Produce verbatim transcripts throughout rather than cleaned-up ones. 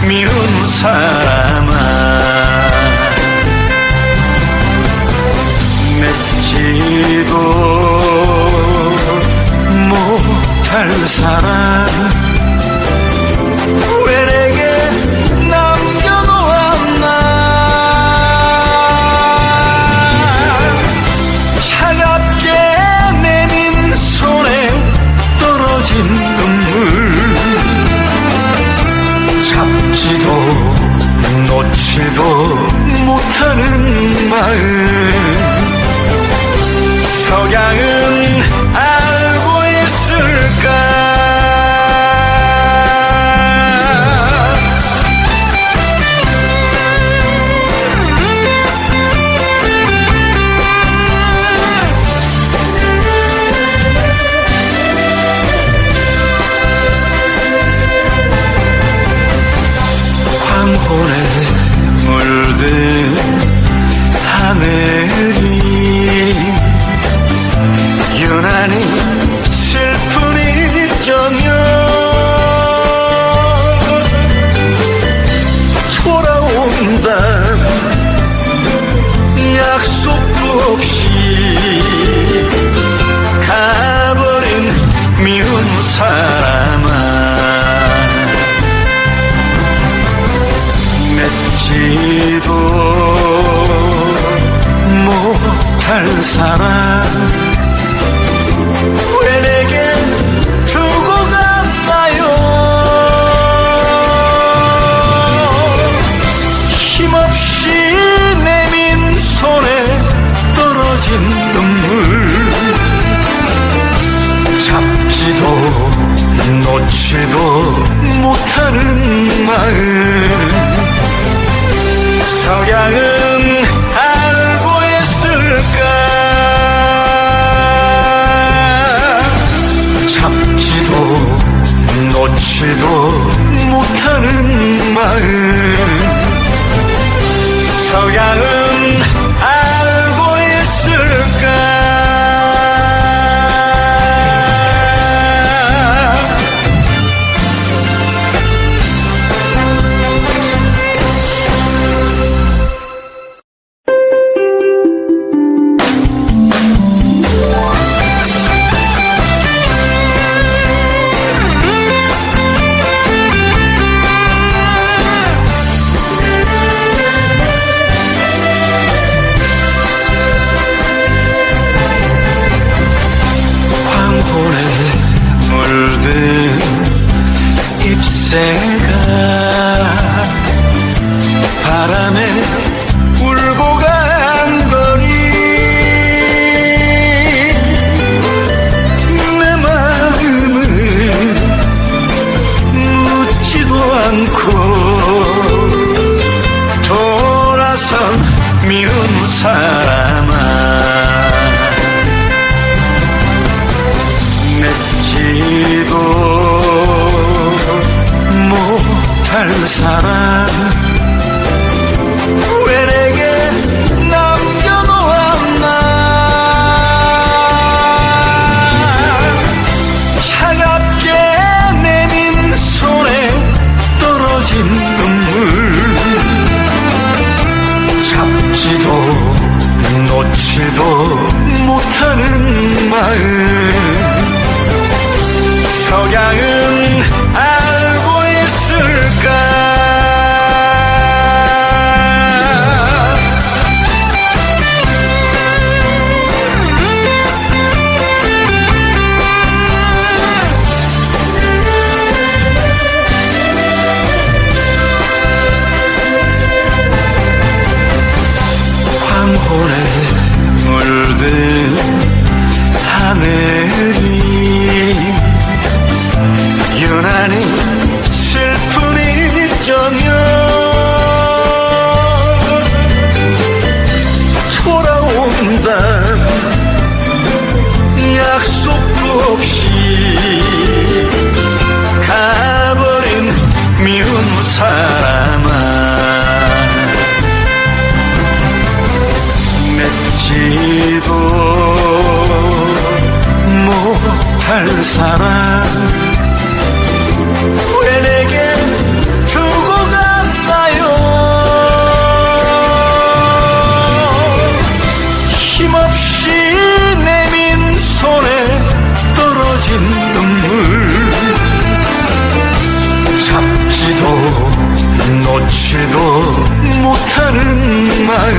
미운 사람아, 맺지도 못할 사람 왜 내게 남겨놓았나. 차갑게 내민 손에 떨어진 눈물, 잡지도 놓지도 못하는 마음, 석양은 알고 있을까. 황홀에 물든 하늘이 유난히 슬픈 일정이여. 돌아온다 약속도 없이 가버린 미운 사람아, 맺지도 못할 사람 왜 내게 두고 갔나요. 힘없이 내민 손에 떨어진 눈물, 잡지도 놓지도 못하는 마음, 석양은 알고 있을까. 잡지도 놓지도 못하는 마음, 석양은 알고 있을까. 잎새가 바람에 울고 간 거리, 내 마음은 묻지도 않고 돌아선 미운 사람아, 맺지도 못할 사람 왜 내게 남겨놓았나. 차갑게 내민 손에 떨어진 눈물, 잡지도 놓지도 못하는 마음, 석양은 알고 있을까. 황홀에 물든 하늘이 유난히 슬픈 일정이여. 돌아온다 약속도 없이 가버린 미운 사람아, 맺지도 못할 사람 왜 내게 두고 가. 놓지도 못하는 마음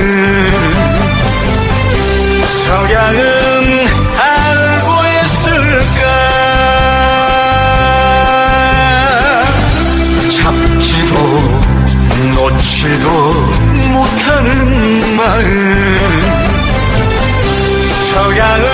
석양은 알고 있을까 잡지도 놓지도 못하는 마음 석양은